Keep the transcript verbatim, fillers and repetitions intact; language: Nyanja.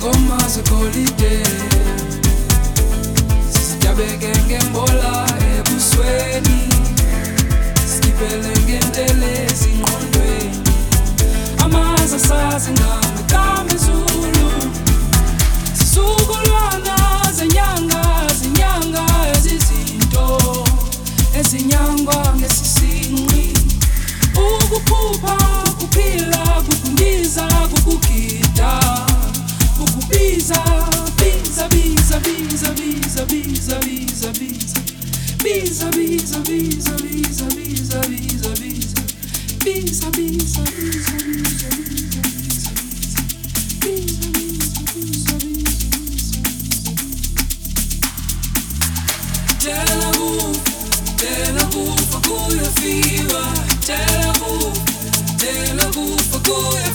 ngoma zekolide sisijabeke ngembola ebusweni sikipele ngendele zingqondweni amaza sazi ngami kambe Zulu sisukulwana zenyanga zenyanga ezizinto ezinyangwa ngesisinqi ukuphupha kuphila kukundiza kukugida kukubiza biza biza biza biza biza biza biza biza biza biza biza biza biza biza biza biza Tela Roof, Tela Roof, kuya fiwa. Tela Roof, Tela Roof, kuya